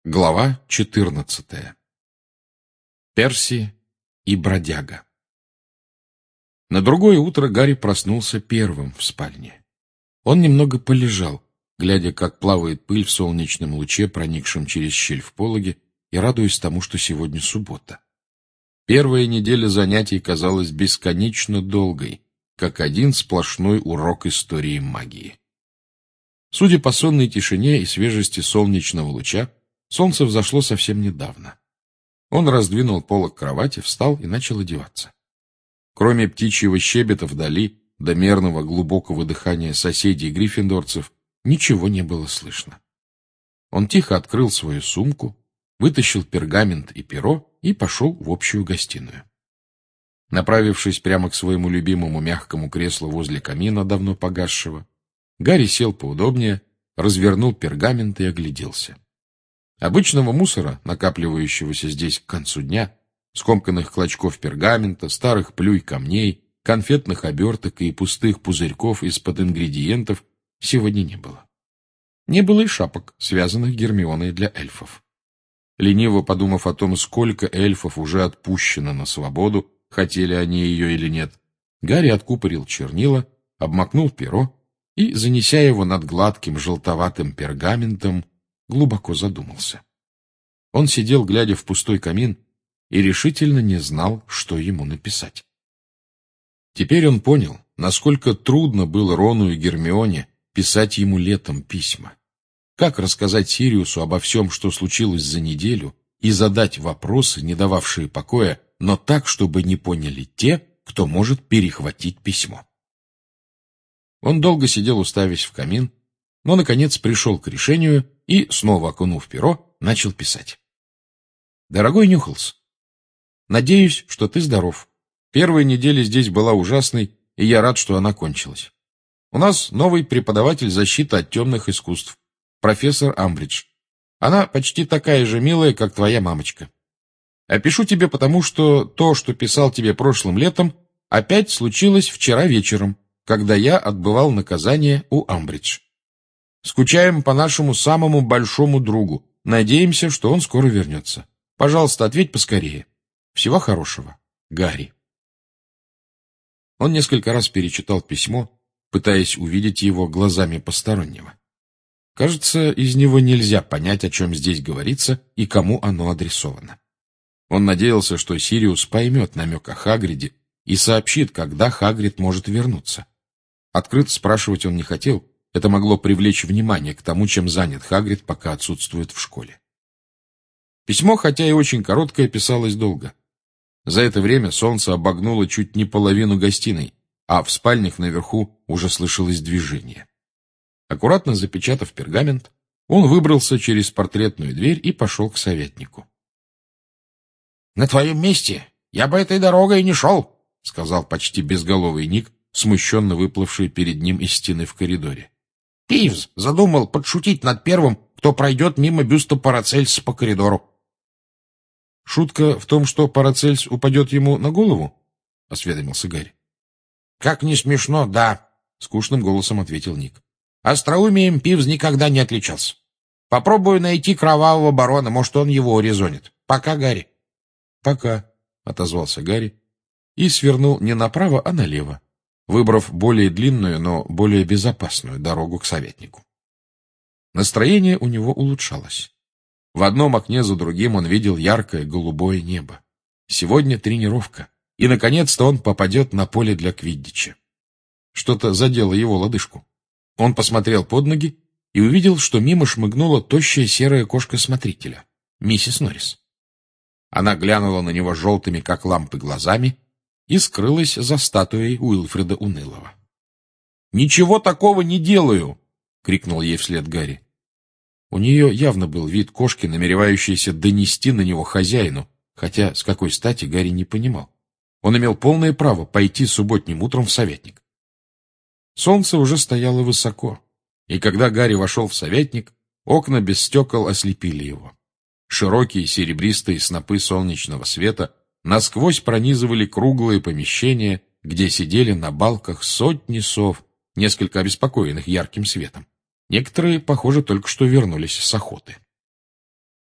Глава 14. Перси и бродяга. На другое утро Гарри проснулся первым в спальне. Он немного полежал, глядя, как плавает пыль в солнечном луче, проникшем через щель в пологе, и радуясь тому, что сегодня суббота. Первая неделя занятий казалась бесконечно долгой, как один сплошной урок истории магии. Судя по сонной тишине и свежести солнечного луча, солнце взошло совсем недавно. Он раздвинул полог кровати, встал и начал одеваться. Кроме птичьего щебета вдали до мерного глубокого дыхания соседей гриффиндорцев, ничего не было слышно. Он тихо открыл свою сумку, вытащил пергамент и перо и пошел в общую гостиную. Направившись прямо к своему любимому мягкому креслу возле камина, давно погасшего, Гарри сел поудобнее, развернул пергамент и огляделся. Обычного мусора, накапливающегося здесь к концу дня, скомканных клочков пергамента, старых плюй камней, конфетных оберток и пустых пузырьков из-под ингредиентов, сегодня не было. Не было и шапок, связанных Гермионой для эльфов. Лениво подумав о том, сколько эльфов уже отпущено на свободу, хотели они ее или нет, Гарри откупорил чернила, обмакнул перо и, занеся его над гладким желтоватым пергаментом, глубоко задумался. Он сидел, глядя в пустой камин, и решительно не знал, что ему написать. Теперь он понял, насколько трудно было Рону и Гермионе писать ему летом письма. Как рассказать Сириусу обо всем, что случилось за неделю, и задать вопросы, не дававшие покоя, но так, чтобы не поняли те, кто может перехватить письмо. Он долго сидел, уставясь в камин, но, наконец, пришел к решению и, снова окунув перо, начал писать. «Дорогой Нюхалс, надеюсь, что ты здоров. Первая неделя здесь была ужасной, и я рад, что она кончилась. У нас новый преподаватель защиты от темных искусств, профессор Амбридж. Она почти такая же милая, как твоя мамочка. Опишу тебе потому, что то, что писал тебе прошлым летом, опять случилось вчера вечером, когда я отбывал наказание у Амбридж. Скучаем по нашему самому большому другу. Надеемся, что он скоро вернется. Пожалуйста, ответь поскорее. Всего хорошего. Гарри». Он несколько раз перечитал письмо, пытаясь увидеть его глазами постороннего. Кажется, из него нельзя понять, о чем здесь говорится и кому оно адресовано. Он надеялся, что Сириус поймет намек о Хагриде и сообщит, когда Хагрид может вернуться. Открыто спрашивать он не хотел. Это могло привлечь внимание к тому, чем занят Хагрид, пока отсутствует в школе. Письмо, хотя и очень короткое, писалось долго. За это время солнце обогнуло чуть не половину гостиной, а в спальнях наверху уже слышалось движение. Аккуратно запечатав пергамент, он выбрался через портретную дверь и пошел к советнику. «На твоем месте я бы этой дорогой не шел», — сказал почти безголовый Ник, смущенно выплывший перед ним из стены в коридоре. «Пивз задумал подшутить над первым, кто пройдет мимо бюста Парацельса по коридору». «Шутка в том, что Парацельс упадет ему на голову?» — осведомился Гарри. «Как не смешно, да», — скучным голосом ответил Ник. «Остроумием Пивз никогда не отличался. Попробую найти кровавого барона, может, он его урезонит. Пока, Гарри». «Пока», — отозвался Гарри и свернул не направо, а налево, выбрав более длинную, но более безопасную дорогу к советнику. Настроение у него улучшалось. В одном окне за другим он видел яркое голубое небо. Сегодня тренировка, и, наконец-то, он попадет на поле для квиддича. Что-то задело его лодыжку. Он посмотрел под ноги и увидел, что мимо шмыгнула тощая серая кошка-смотрителя, миссис Норрис. Она глянула на него желтыми, как лампы, глазами и скрылась за статуей Уилфреда Унылого. «Ничего такого не делаю!» — крикнул ей вслед Гарри. У нее явно был вид кошки, намеревающейся донести на него хозяину, хотя с какой стати Гарри не понимал. Он имел полное право пойти субботним утром в советник. Солнце уже стояло высоко, и когда Гарри вошел в советник, окна без стекол ослепили его. Широкие серебристые снопы солнечного света насквозь пронизывали круглые помещения, где сидели на балках сотни сов, несколько обеспокоенных ярким светом. Некоторые, похоже, только что вернулись с охоты.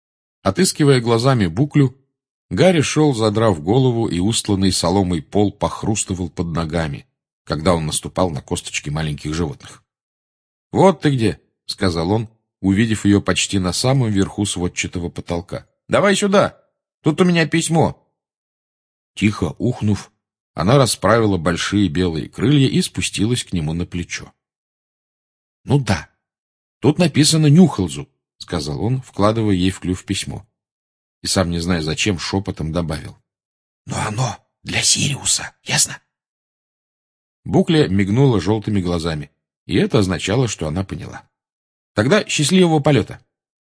Отыскивая глазами буклю, Гарри шел, задрав голову, и устланный соломой пол похрустывал под ногами, когда он наступал на косточки маленьких животных. — Вот ты где, — сказал он, увидев ее почти на самом верху сводчатого потолка. — Давай сюда, тут у меня письмо. Тихо ухнув, она расправила большие белые крылья и спустилась к нему на плечо. — Ну да, тут написано Нюхалзу, — сказал он, вкладывая ей в клюв письмо. И сам, не зная зачем, шепотом добавил. — Но оно для Сириуса, ясно? Букля мигнула желтыми глазами, и это означало, что она поняла. — Тогда счастливого полета!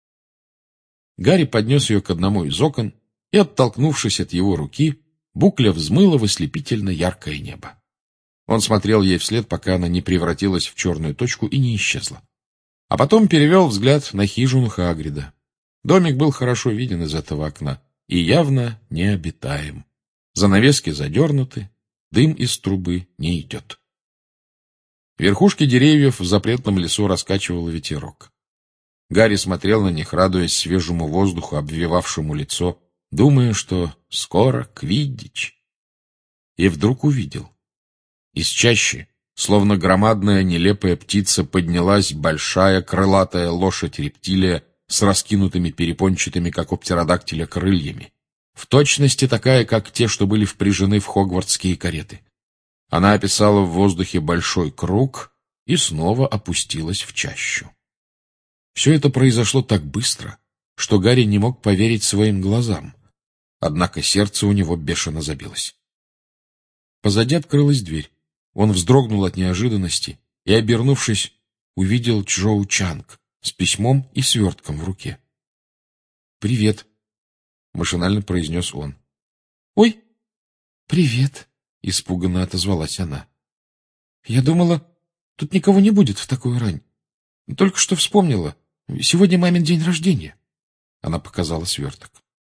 Гарри поднес ее к одному из окон, и, оттолкнувшись от его руки, Букля взмыла в ослепительно яркое небо. Он смотрел ей вслед, пока она не превратилась в черную точку и не исчезла. А потом перевел взгляд на хижину Хагрида. Домик был хорошо виден из этого окна и явно необитаем. Занавески задернуты, дым из трубы не идет. Верхушки деревьев в запретном лесу раскачивал ветерок. Гарри смотрел на них, радуясь свежему воздуху, обвевавшему лицо, думая, что скоро Квиддич. И вдруг увидел. Из чащи, словно громадная нелепая птица, поднялась большая крылатая лошадь-рептилия с раскинутыми перепончатыми, как у птеродактиля, крыльями. В точности такая, как те, что были впряжены в хогвартские кареты. Она описала в воздухе большой круг и снова опустилась в чащу. Все это произошло так быстро, что Гарри не мог поверить своим глазам. Однако сердце у него бешено забилось. Позади открылась дверь. Он вздрогнул от неожиданности и, обернувшись, увидел Чжоу Чанг с письмом и свертком в руке. «Привет», — машинально произнес он. «Ой, привет», — испуганно отозвалась она. «Я думала, тут никого не будет в такую рань. Только что вспомнила. Сегодня мамин день рождения». Она показала сверток.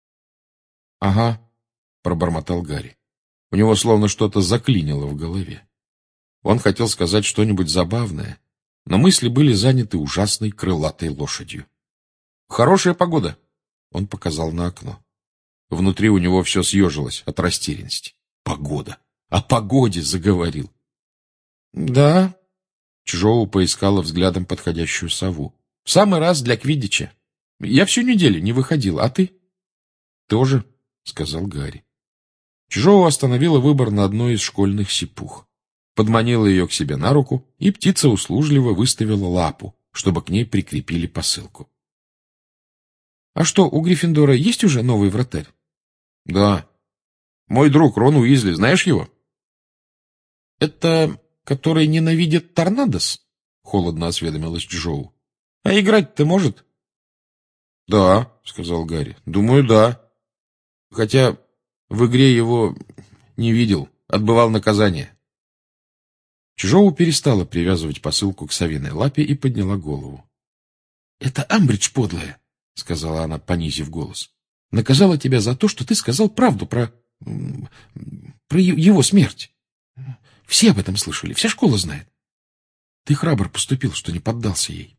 «Ага», — пробормотал Гарри. У него словно что-то заклинило в голове. Он хотел сказать что-нибудь забавное, но мысли были заняты ужасной крылатой лошадью. «Хорошая погода», — он показал на окно. Внутри у него все съежилось от растерянности. «Погода! О погоде заговорил!» «Да», — Чжоу поискала взглядом подходящую сову. «В самый раз для квиддича. Я всю неделю не выходил, а ты?» «Тоже», — сказал Гарри. Чжоу остановила выбор на одной из школьных сипух. Подманила ее к себе на руку, и птица услужливо выставила лапу, чтобы к ней прикрепили посылку. — А что, у Гриффиндора есть уже новый вратарь? — Да. Мой друг Рон Уизли, знаешь его? — Это который ненавидит торнадос? — холодно осведомилась Чжоу. — А играть-то может? — Да, — сказал Гарри. — Думаю, да. Хотя в игре его не видел, отбывал наказание. Чжоу перестала привязывать посылку к совиной лапе и подняла голову. — Это Амбридж подлая, — сказала она, понизив голос. — Наказала тебя за то, что ты сказал правду про его смерть. Все об этом слышали, вся школа знает. Ты храбр поступил, что не поддался ей.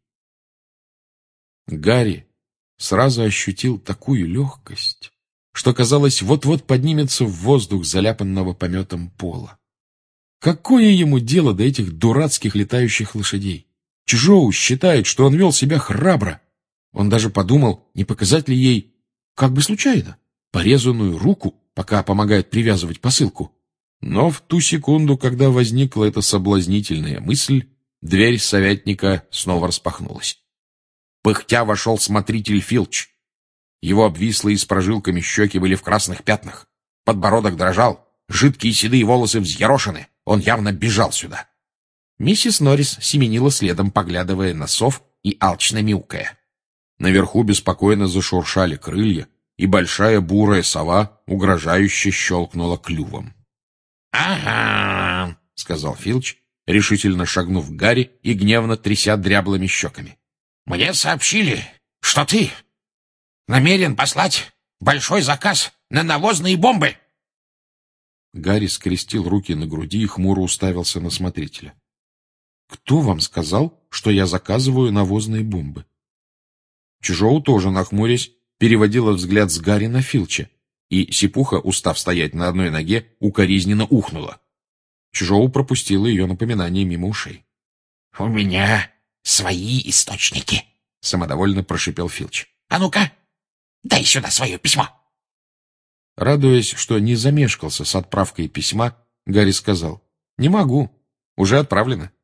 Гарри сразу ощутил такую легкость, что, казалось, вот-вот поднимется в воздух заляпанного пометом пола. Какое ему дело до этих дурацких летающих лошадей? Чжоу считает, что он вел себя храбро. Он даже подумал, не показать ли ей, как бы случайно, порезанную руку, пока помогает привязывать посылку. Но в ту секунду, когда возникла эта соблазнительная мысль, дверь советника снова распахнулась. Пыхтя вошел смотритель Филч. Его обвислые с прожилками щеки были в красных пятнах. Подбородок дрожал, жидкие седые волосы взъерошены. Он явно бежал сюда. Миссис Норрис семенила следом, поглядывая на сов и алчно мяукая. Наверху беспокойно зашуршали крылья, и большая бурая сова угрожающе щелкнула клювом. — Ага, — сказал Филч, решительно шагнув к Гарри и гневно тряся дряблыми щеками. — Мне сообщили, что ты намерен послать большой заказ на навозные бомбы. Гарри скрестил руки на груди и хмуро уставился на смотрителя. — Кто вам сказал, что я заказываю навозные бомбы? Чжоу тоже, нахмурясь, переводила взгляд с Гарри на Филча, и Сипуха, устав стоять на одной ноге, укоризненно ухнула. Чжоу пропустила ее напоминание мимо ушей. — У меня свои источники, — самодовольно прошипел Филч. — А ну-ка, дай сюда свое письмо. Радуясь, что не замешкался с отправкой письма, Гарри сказал: — Не могу. Уже отправлено.